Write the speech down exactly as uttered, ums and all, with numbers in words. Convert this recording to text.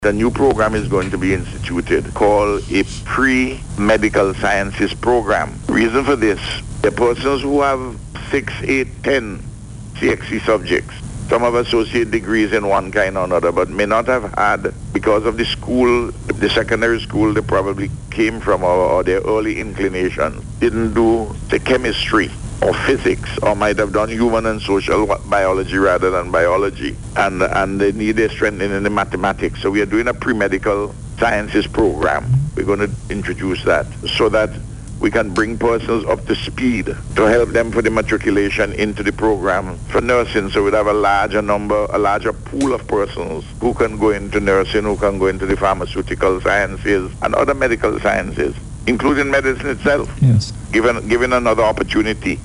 The new program is going to be instituted called a pre-medical sciences program. Reason for this, the persons who have six, eight, ten C X C subjects, some have associate degrees in one kind or another, but may not have had, because of the school, the secondary school they probably came from, or, or their early inclination, didn't do the chemistry or physics, or might have done human and social biology rather than biology, and and they need a strengthening in the mathematics. So we are doing a pre-medical sciences program. We're going to introduce that so that we can bring persons up to speed to help them for the matriculation into the program for nursing. So we'd have a larger number, a larger pool of persons who can go into nursing, who can go into the pharmaceutical sciences and other medical sciences, including medicine itself. Yes. Given, given another opportunity.